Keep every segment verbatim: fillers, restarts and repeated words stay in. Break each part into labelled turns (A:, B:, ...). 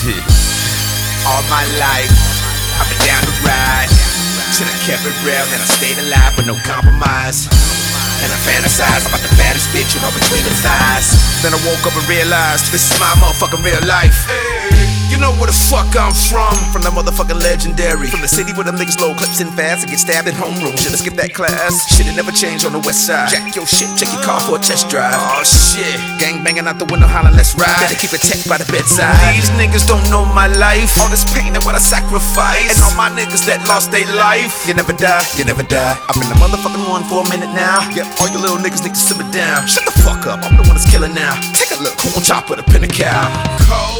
A: All my life, I've been down the ride. Till I kept it real, and I stayed alive with no compromise. And I fantasize about the baddest bitch, you know, between the thighs. Then I woke up and realized this is my motherfucking real life. You know where the fuck I'm from? From the motherfucking legendary. From the city where them niggas load clips in fast and get stabbed in homeroom. Should've skipped that class. Shit, it never changed on the west side. Jack your shit, check your car for a test drive. Oh shit, gang banging out the window, hollering, let's ride. Better keep it tech by the bedside. These niggas don't know my life. All this pain and what I sacrifice. And all my niggas that lost their life. You never die, you never die. I'm in the motherfucking one for a minute now. Yep, all you little niggas need to simmer down. Shut the fuck up, I'm the one that's killing now. Take a look, cool chop with a pin a cow. Cold.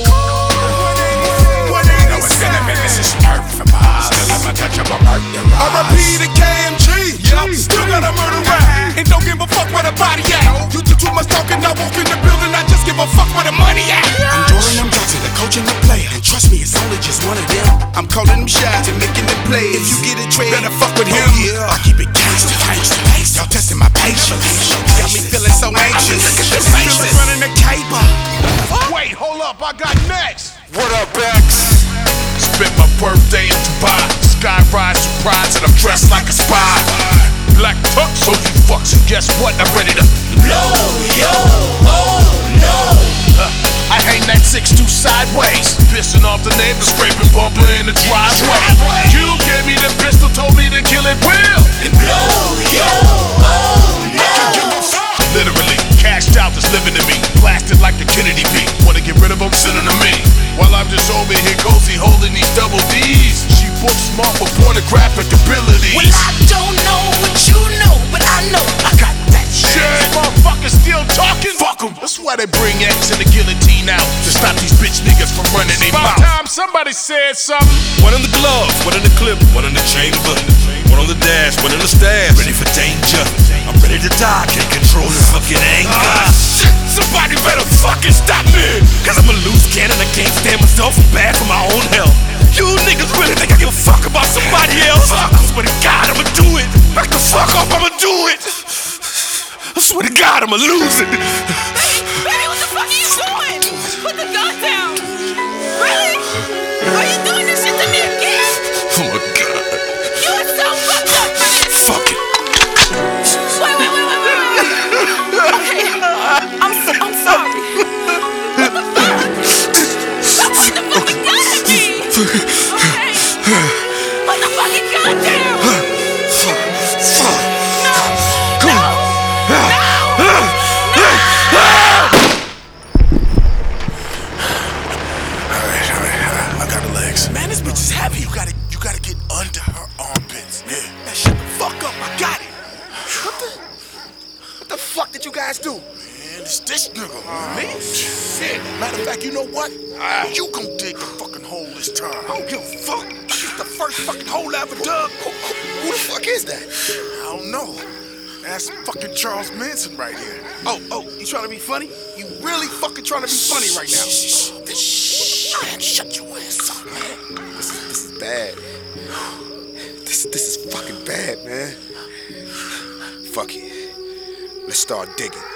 B: R I P to K M G, yup, still got a murder rap. And don't give a fuck where the body at. You do too much talking, I walk in the building, I just give a fuck where the money at. I'm Jordan, I'm Johnson, the coach and the player. And trust me, it's only just one of them. I'm calling them shots and making the plays. If you get it trade, better fuck with him. Oh, yeah. I keep it gangsta, gangsta. Y'all testing my patience. Got me feeling so anxious. Feeling running the caper.
C: Wait, hold up, I got next.
B: What up, X?
C: Spent my birthday in Dubai. Sky ride surprise and I'm dressed like a spy. Black tux, so you fucks, and guess what? I'm ready to blow, yo, oh no. uh, I hang that six two sideways, pissing off the neighbors, scraping bumper in the driveway. You gave me the pistol, told me to kill it real. And blow, yo, oh no. Literally, cashed out that's living to me. Blasted like the Kennedy beat. Wanna get rid of them, send them to me. While I'm just over here cozy holding these double D's. She book smart for pornographic abilities.
D: Well, I don't know what you know, but I know I got that shit.
C: Yeah, motherfuckers still talking. Fuck them. That's why they bring X and the guillotine out to stop these bitch niggas from running their mouth. About time somebody said something.
E: One in the gloves, one in the clip, one in the chamber, one on the dash, one in the stash. Ready for danger. I'm ready to die, can't control the fucking anger.
C: Ah, shit, somebody better fucking stop me.
E: Cause I'm a loose cannon, I can't stand myself, I'm bad for my own health. You niggas really think I give a fuck about somebody else? I swear to God, I'ma do it. Back the fuck up, I'ma do it. I swear to God, I'ma lose it.
D: Baby, baby, what the fuck are you doing? Put the gun down. Really? Are you doing this shit to me again?
E: Oh my God.
D: You are so fucked up, man.
E: Fuck it.
D: Wait, wait, wait, wait, wait, wait. Okay, I'm, so, I'm sorry. What the fuck? Stop putting the fucking gun at me. Okay? Put the fucking gun down.
E: Fuck. Fuck.
D: No. No. No. No.
B: Alright, alright, I got the legs. Man, this bitch is heavy. You gotta, you gotta get under her armpits. Yeah. Man, shut the fuck up. I got it.
A: What the? What the fuck did you guys do?
B: Man, it's this nigga, man. Shit. Matter of fact, you know what? You gon' dig the fucking hole this time.
A: I don't give a fuck.
B: It's the first fucking hole I ever dug.
A: Who, who, who the fuck is that?
B: I don't know. That's fucking Charles Manson right here.
A: Oh, oh, you trying to be funny? You really fucking trying to be funny right now?
B: Shh, man, shut your ass up, man.
A: This, this is bad. This, this is fucking bad, man. Fuck it. Let's start digging.